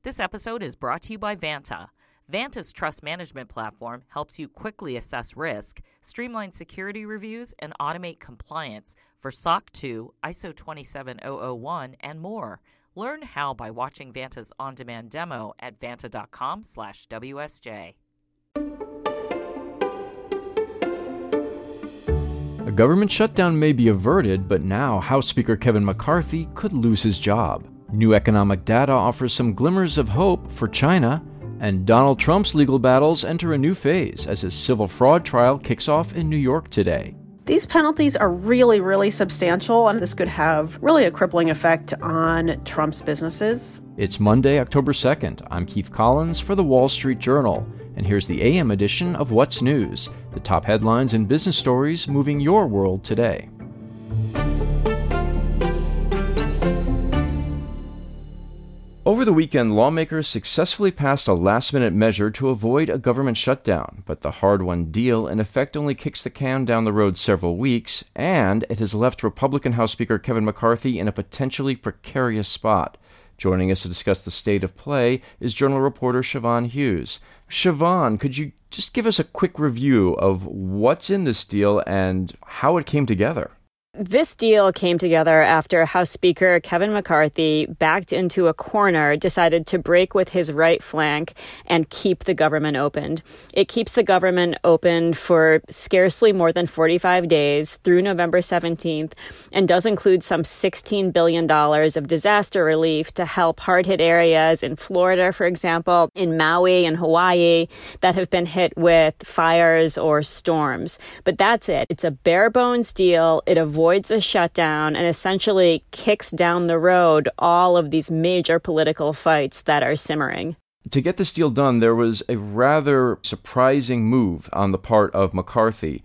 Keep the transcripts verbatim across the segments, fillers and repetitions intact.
This episode is brought to you by Vanta. Vanta's trust management platform helps you quickly assess risk, streamline security reviews, and automate compliance for S O C two, I S O twenty-seven thousand one, and more. Learn how by watching Vanta's on-demand demo at vanta.com slash WSJ. A government shutdown may be averted, but now House Speaker Kevin McCarthy could lose his job. New economic data offers some glimmers of hope for China, and Donald Trump's legal battles enter a new phase as his civil fraud trial kicks off in New York today. These penalties are really, really substantial, and this could have really a crippling effect on Trump's businesses. It's Monday, October second. I'm Keith Collins for the Wall Street Journal, and here's the A M edition of What's News, the top headlines and business stories moving your world today. Over the weekend, lawmakers successfully passed a last-minute measure to avoid a government shutdown, but the hard-won deal in effect only kicks the can down the road several weeks, and it has left Republican House Speaker Kevin McCarthy in a potentially precarious spot. Joining us to discuss the state of play is Journal reporter Siobhan Hughes. Siobhan, could you just give us a quick review of what's in this deal and how it came together? This deal came together after House Speaker Kevin McCarthy backed into a corner, decided to break with his right flank and keep the government opened. It keeps the government open for scarcely more than forty-five days through November seventeenth and does include some sixteen billion dollars of disaster relief to help hard-hit areas in Florida, for example, in Maui and Hawaii that have been hit with fires or storms. But that's it. It's a bare-bones deal. It avoids avoids a shutdown and essentially kicks down the road all of these major political fights that are simmering. To get this deal done, there was a rather surprising move on the part of McCarthy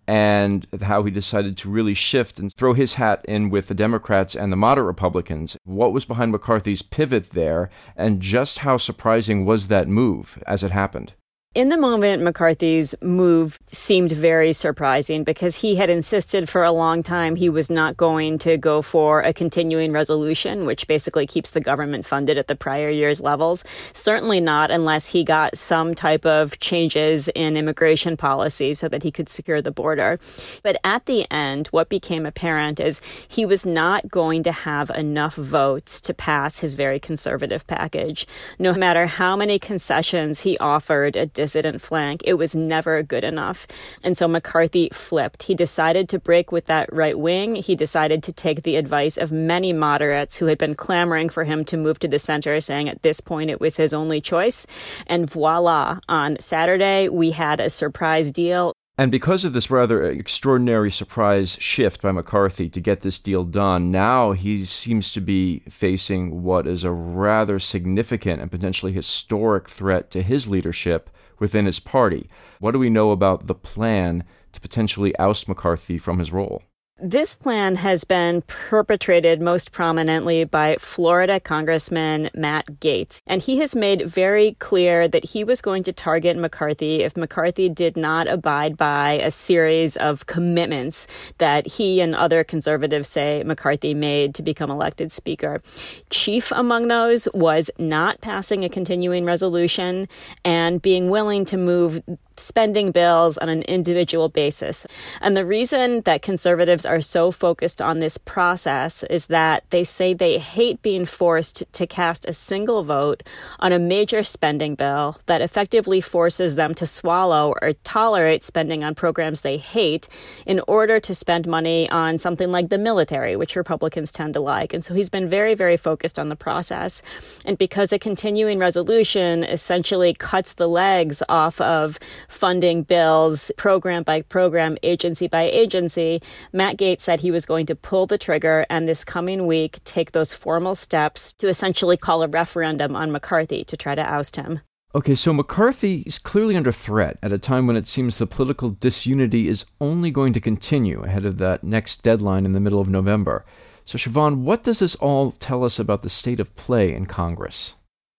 and how he decided to really shift and throw his hat in with the Democrats and the moderate Republicans. What was behind McCarthy's pivot there, and just how surprising was that move as it happened? In the moment, McCarthy's move seemed very surprising because he had insisted for a long time he was not going to go for a continuing resolution, which basically keeps the government funded at the prior year's levels. Certainly not unless he got some type of changes in immigration policy so that he could secure the border. But at the end, what became apparent is he was not going to have enough votes to pass his very conservative package. No matter how many concessions he offered at dissident flank, it was never good enough. And so McCarthy flipped. He decided to break with that right wing. He decided to take the advice of many moderates who had been clamoring for him to move to the center, saying at this point it was his only choice. And voila, on Saturday, we had a surprise deal. And because of this rather extraordinary surprise shift by McCarthy to get this deal done, now he seems to be facing what is a rather significant and potentially historic threat to his leadership within his party. What do we know about the plan to potentially oust McCarthy from his role? This plan has been perpetrated most prominently by Florida Congressman Matt Gaetz, and he has made very clear that he was going to target McCarthy if McCarthy did not abide by a series of commitments that he and other conservatives say McCarthy made to become elected speaker. Chief among those was not passing a continuing resolution and being willing to move spending bills on an individual basis. And the reason that conservatives are so focused on this process is that they say they hate being forced to cast a single vote on a major spending bill that effectively forces them to swallow or tolerate spending on programs they hate in order to spend money on something like the military, which Republicans tend to like. And so he's been very, very focused on the process. And because a continuing resolution essentially cuts the legs off of funding bills program by program, agency by agency, Matt Gaetz said he was going to pull the trigger and this coming week take those formal steps to essentially call a referendum on McCarthy to try to oust him. Okay, so McCarthy is clearly under threat at a time when it seems the political disunity is only going to continue ahead of that next deadline in the middle of November. So Siobhan, what does this all tell us about the state of play in Congress?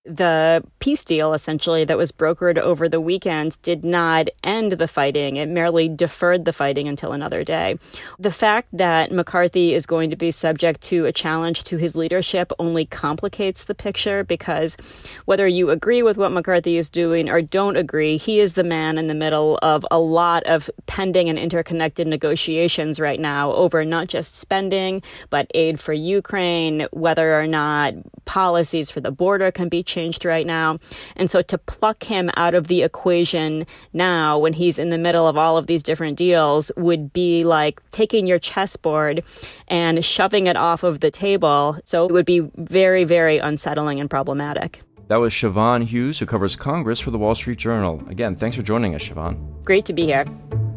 The peace deal, essentially, that was brokered over the weekend did not end the fighting. It merely deferred the fighting until another day. The fact that McCarthy is going to be subject to a challenge to his leadership only complicates the picture, because whether you agree with what McCarthy is doing or don't agree, he is the man in the middle of a lot of pending and interconnected negotiations right now over not just spending, but aid for Ukraine, whether or not policies for the border can be changed right now. And so to pluck him out of the equation now when he's in the middle of all of these different deals would be like taking your chessboard and shoving it off of the table. So it would be very, very unsettling and problematic. That was Siobhan Hughes, who covers Congress for the Wall Street Journal. Again, thanks for joining us, Siobhan. Great to be here.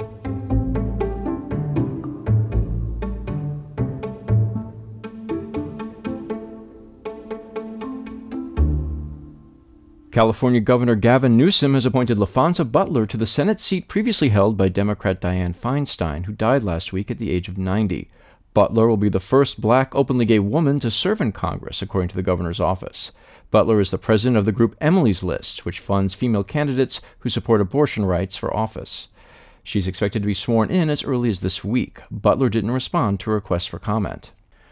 California Governor Gavin Newsom has appointed LaFonza Butler to the Senate seat previously held by Democrat Dianne Feinstein, who died last week at the age of ninety. Butler will be the first black openly gay woman to serve in Congress, according to the governor's office. Butler is the president of the group Emily's List, which funds female candidates who support abortion rights for office. She's expected to be sworn in as early as this week. Butler didn't respond to a request for comment.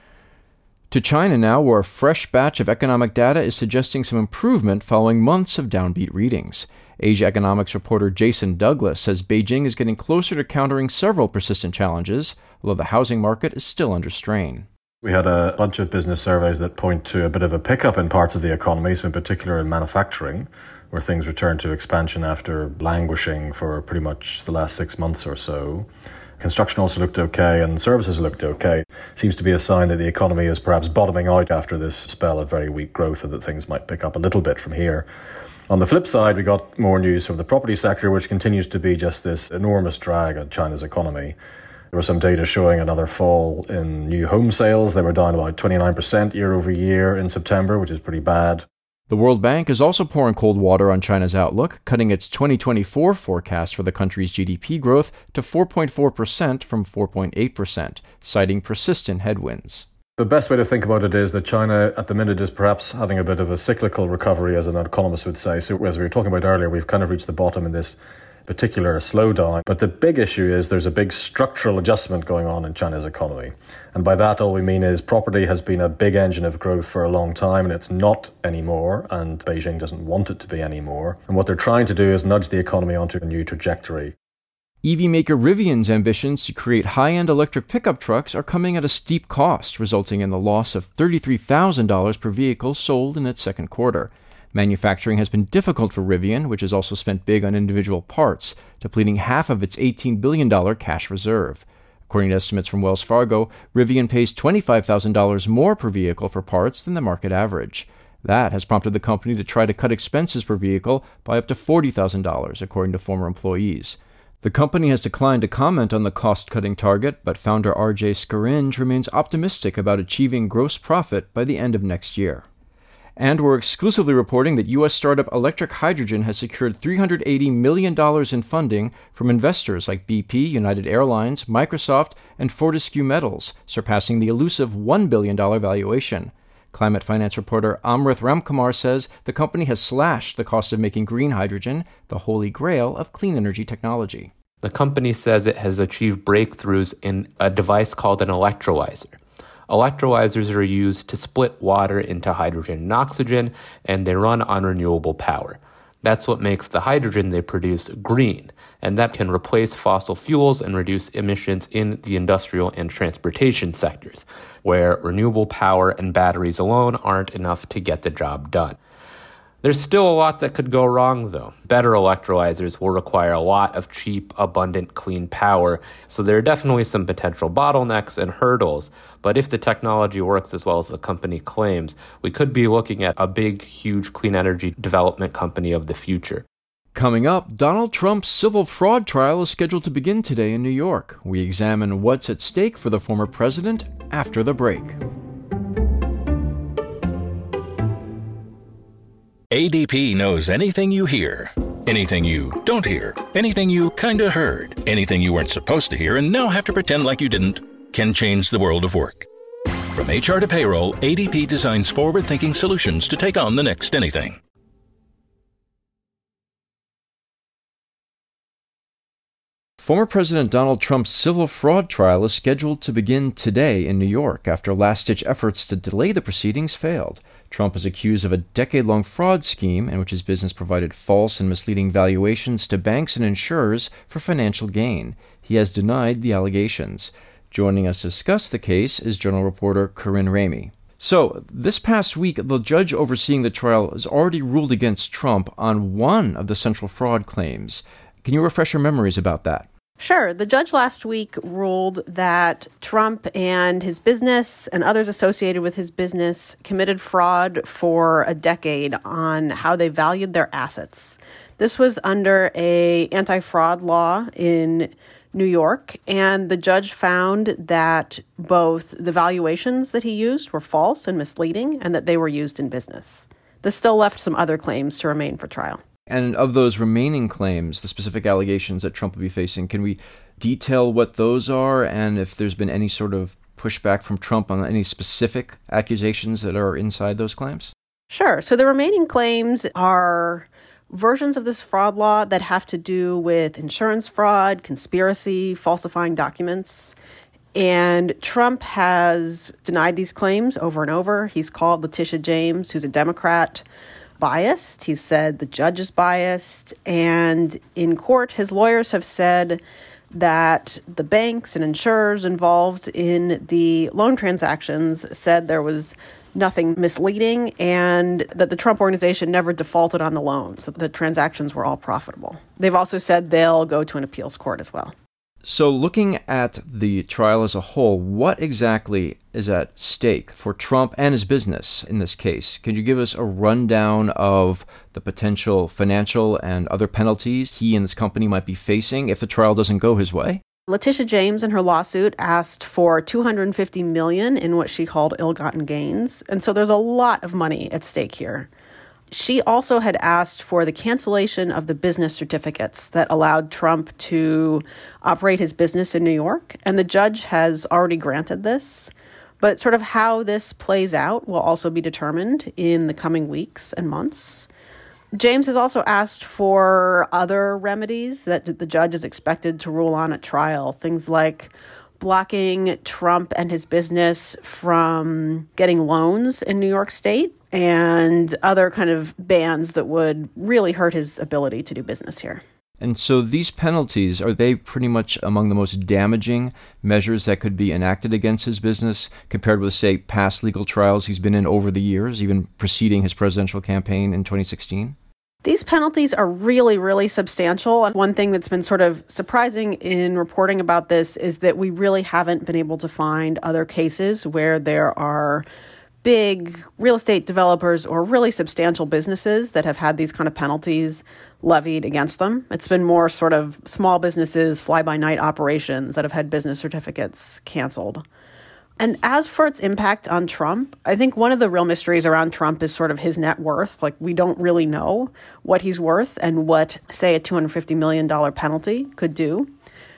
To China now, where a fresh batch of economic data is suggesting some improvement following months of downbeat readings. Asia economics reporter Jason Douglas says Beijing is getting closer to countering several persistent challenges, although the housing market is still under strain. We had a bunch of business surveys that point to a bit of a pickup in parts of the economy, so in particular in manufacturing, where things returned to expansion after languishing for pretty much the last six months or so. Construction also looked okay, and services looked okay. Seems to be a sign that the economy is perhaps bottoming out after this spell of very weak growth, and that things might pick up a little bit from here. On the flip side, we got more news from the property sector, which continues to be just this enormous drag on China's economy. There was some data showing another fall in new home sales. They were down about twenty-nine percent year over year in September, which is pretty bad. The World Bank is also pouring cold water on China's outlook, cutting its twenty twenty-four forecast for the country's G D P growth to four point four percent from four point eight percent, citing persistent headwinds. The best way to think about it is that China at the minute is perhaps having a bit of a cyclical recovery, as an economist would say. So as we were talking about earlier, we've kind of reached the bottom in this particular slowdown. But the big issue is there's a big structural adjustment going on in China's economy. And by that, all we mean is property has been a big engine of growth for a long time, and it's not anymore, and Beijing doesn't want it to be anymore. And what they're trying to do is nudge the economy onto a new trajectory. E V maker Rivian's ambitions to create high-end electric pickup trucks are coming at a steep cost, resulting in the loss of thirty-three thousand dollars per vehicle sold in its second quarter. Manufacturing has been difficult for Rivian, which has also spent big on individual parts, depleting half of its eighteen billion dollars cash reserve. According to estimates from Wells Fargo, Rivian pays twenty-five thousand dollars more per vehicle for parts than the market average. That has prompted the company to try to cut expenses per vehicle by up to forty thousand dollars, according to former employees. The company has declined to comment on the cost-cutting target, but founder R J Scaringe remains optimistic about achieving gross profit by the end of next year. And we're exclusively reporting that U S startup Electric Hydrogen has secured three hundred eighty million dollars in funding from investors like B P, United Airlines, Microsoft, and Fortescue Metals, surpassing the elusive one billion dollars valuation. Climate finance reporter Amrith Ramkumar says the company has slashed the cost of making green hydrogen, the holy grail of clean energy technology. The company says it has achieved breakthroughs in a device called an electrolyzer. Electrolyzers are used to split water into hydrogen and oxygen, and they run on renewable power. That's what makes the hydrogen they produce green, and that can replace fossil fuels and reduce emissions in the industrial and transportation sectors, where renewable power and batteries alone aren't enough to get the job done. There's still a lot that could go wrong, though. Better electrolyzers will require a lot of cheap, abundant, clean power, so there are definitely some potential bottlenecks and hurdles. But if the technology works as well as the company claims, we could be looking at a big, huge clean energy development company of the future. Coming up, Donald Trump's civil fraud trial is scheduled to begin today in New York. We examine what's at stake for the former president after the break. A D P knows anything you hear, anything you don't hear, anything you kinda heard, anything you weren't supposed to hear and now have to pretend like you didn't, can change the world of work. From H R to payroll, A D P designs forward-thinking solutions to take on the next anything. Former President Donald Trump's civil fraud trial is scheduled to begin today in New York after last-ditch efforts to delay the proceedings failed. Trump is accused of a decade-long fraud scheme in which his business provided false and misleading valuations to banks and insurers for financial gain. He has denied the allegations. Joining us to discuss the case is Journal reporter Corinne Ramey. So, this past week, the judge overseeing the trial has already ruled against Trump on one of the central fraud claims. Can you refresh your memories about that? Sure. The judge last week ruled that Trump and his business and others associated with his business committed fraud for a decade on how they valued their assets. This was under a anti-fraud law in New York, and the judge found that both the valuations that he used were false and misleading and that they were used in business. This still left some other claims to remain for trial. And of those remaining claims, the specific allegations that Trump will be facing, can we detail what those are and if there's been any sort of pushback from Trump on any specific accusations that are inside those claims? Sure. So the remaining claims are versions of this fraud law that have to do with insurance fraud, conspiracy, falsifying documents. And Trump has denied these claims over and over. He's called Letitia James, who's a Democrat, biased. He said the judge is biased. And in court, his lawyers have said that the banks and insurers involved in the loan transactions said there was nothing misleading and that the Trump organization never defaulted on the loans, that the transactions were all profitable. They've also said they'll go to an appeals court as well. So looking at the trial as a whole, what exactly is at stake for Trump and his business in this case? Could you give us a rundown of the potential financial and other penalties he and his company might be facing if the trial doesn't go his way? Letitia James in her lawsuit asked for two hundred fifty million dollars in what she called ill-gotten gains. And so there's a lot of money at stake here. She also had asked for the cancellation of the business certificates that allowed Trump to operate his business in New York, and the judge has already granted this. But sort of how this plays out will also be determined in the coming weeks and months. James has also asked for other remedies that the judge is expected to rule on at trial, things like blocking Trump and his business from getting loans in New York State and other kind of bans that would really hurt his ability to do business here. And so these penalties, are they pretty much among the most damaging measures that could be enacted against his business compared with, say, past legal trials he's been in over the years, even preceding his presidential campaign in twenty sixteen? These penalties are really, really substantial. And one thing that's been sort of surprising in reporting about this is that we really haven't been able to find other cases where there are big real estate developers or really substantial businesses that have had these kind of penalties levied against them. It's been more sort of small businesses, fly-by-night operations that have had business certificates canceled. And as for its impact on Trump, I think one of the real mysteries around Trump is sort of his net worth. Like, we don't really know what he's worth and what, say, a two hundred fifty million dollars penalty could do.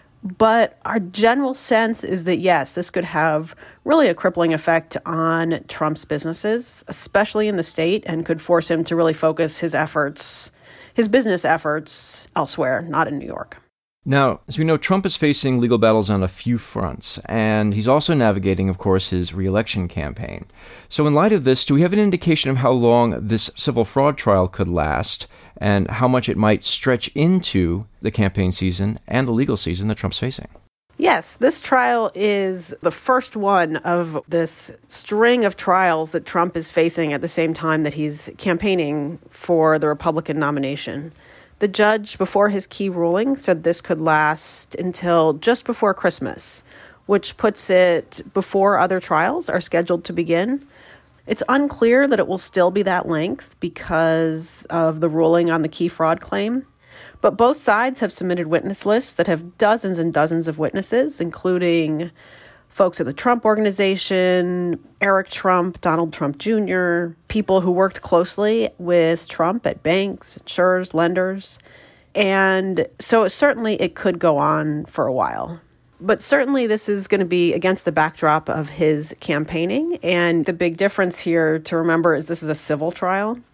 But our general sense is that, yes, this could have really a crippling effect on Trump's businesses, especially in the state, and could force him to really focus his efforts, his business efforts elsewhere, not in New York. Now, as we know, Trump is facing legal battles on a few fronts, and he's also navigating, of course, his re-election campaign. So in light of this, do we have an indication of how long this civil fraud trial could last and how much it might stretch into the campaign season and the legal season that Trump's facing? Yes, this trial is the first one of this string of trials that Trump is facing at the same time that he's campaigning for the Republican nomination. The judge, before his key ruling, said this could last until just before Christmas, which puts it before other trials are scheduled to begin. It's unclear that it will still be that length because of the ruling on the key fraud claim. But both sides have submitted witness lists that have dozens and dozens of witnesses, including folks at the Trump Organization, Eric Trump, Donald Trump Junior, people who worked closely with Trump at banks, insurers, lenders. And so certainly it could go on for a while. But certainly this is going to be against the backdrop of his campaigning. And the big difference here to remember is this is a civil trial.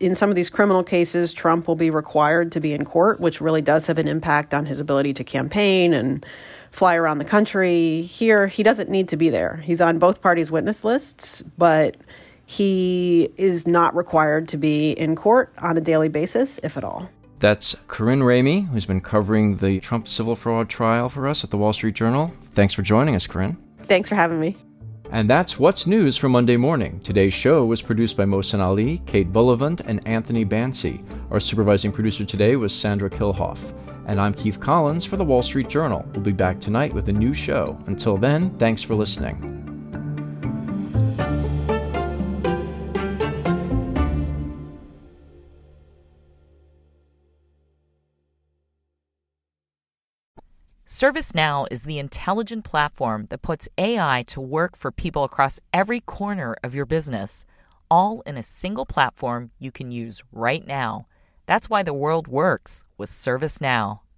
In some of these criminal cases, Trump will be required to be in court, which really does have an impact on his ability to campaign and fly around the country. Here, he doesn't need to be there. He's on both parties' witness lists, but he is not required to be in court on a daily basis, if at all. That's Corinne Ramey, who's been covering the Trump civil fraud trial for us at the Wall Street Journal. Thanks for joining us, Corinne. Thanks for having me. And that's What's News for Monday morning. Today's show was produced by Mohsen Ali, Kate Bullivant, and Anthony Bancy. Our supervising producer today was Sandra Kilhoff. And I'm Keith Collins for the Wall Street Journal. We'll be back tonight with a new show. Until then, thanks for listening. ServiceNow is the intelligent platform that puts A I to work for people across every corner of your business, all in a single platform you can use right now. That's why the world works with ServiceNow.